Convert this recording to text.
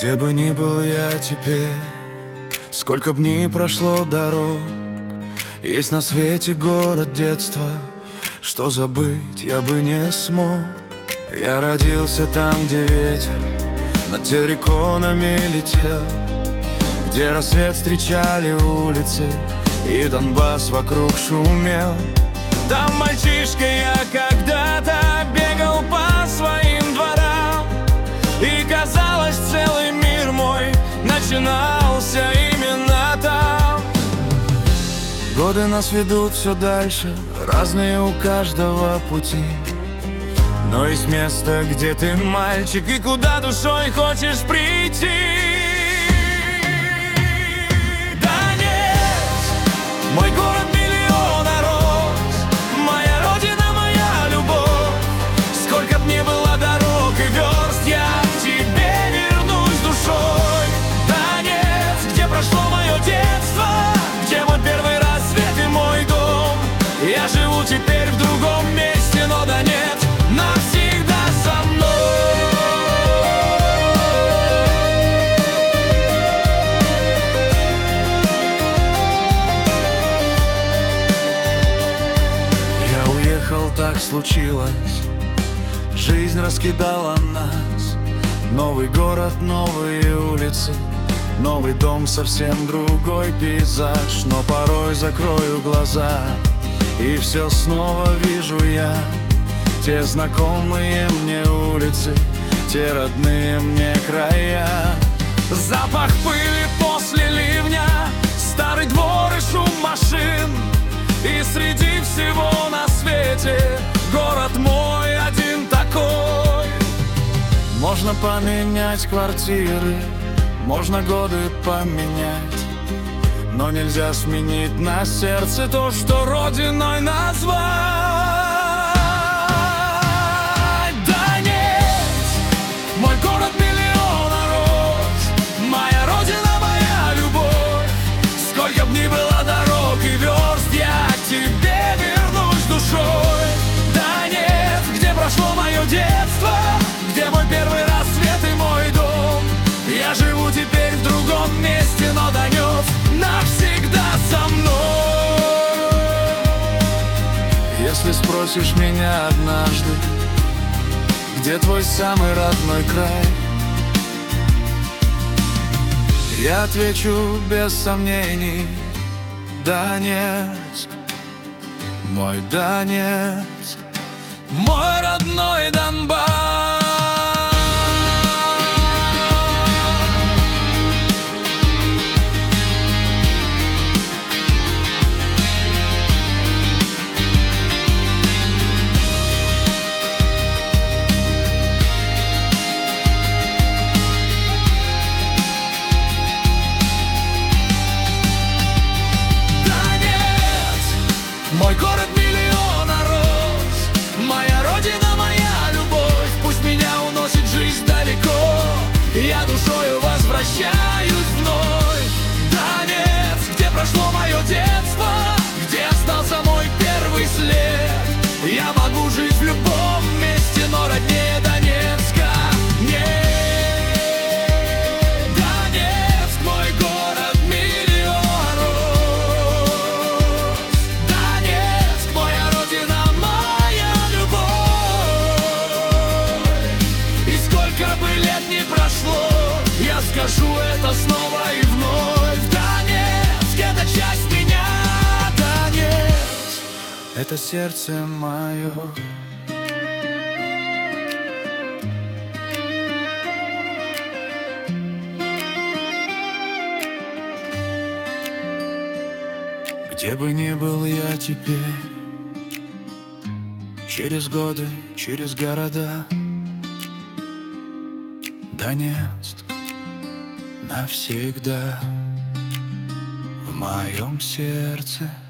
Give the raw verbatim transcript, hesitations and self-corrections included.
Где бы ни был я теперь, сколько б ни прошло дорог, есть на свете город детства, что забыть я бы не смог. Я родился там, где ветер над терриконами летел, где рассвет встречали улицы и Донбасс вокруг шумел. Там мальчишкой я когда-то бегал по своим дворам, и казалось, целый мир мой начинался именно там. Годы нас ведут все дальше, разные у каждого пути, но есть место, где ты мальчик и куда душой хочешь прийти. Донецк, мой город миллиона роз, моя родина, моя любовь. Сколько б ни было дорог и верст, я к тебе вернусь душой. Донецк, где прошло мое детство, где мой первый рассвет и мой дом. Я живу теперь в другом месте, но Донецк навсегда со мной. Я уехал, так случилось, жизнь раскидала нас. Новый город, новые улицы, новый дом, совсем другой пейзаж. Но порой закрою глаза, и все снова вижу я те знакомые мне улицы, те родные мне края. Запах пыли после ливня, старый двор и шум машин, и среди всего на свете город мой один такой. Можно поменять квартиры, можно годы поменять, но нельзя сменить на сердце то, что родиной назвать. Донецк, мой город миллиона роз, моя родина, моя любовь. Сколько б ни было дорог и верст, я к тебе вернусь душой. Донецк, где прошло мое детство, где мой первый рассвет и мой дом. Я живу теперь в другом месте, но Донецк навсегда со мной. Если спросишь меня однажды, где твой самый родной край, я отвечу без сомнений: Донецк, мой Донецк, мой родной Донбасс. Мой город миллиона роз, моя родина, моя любовь. Пусть меня уносит жизнь далеко, я душою возвращаюсь вновь. Донецк, где прошло мое детство, где остался мой первый след. Я могу жить в любом месте, но роднее Донецка нет. Я скажу это снова и вновь. Донецк — это часть меня. Донецк — это сердце мое. Где бы ни был я теперь, через годы, через города, Донецк навсегда в моем сердце.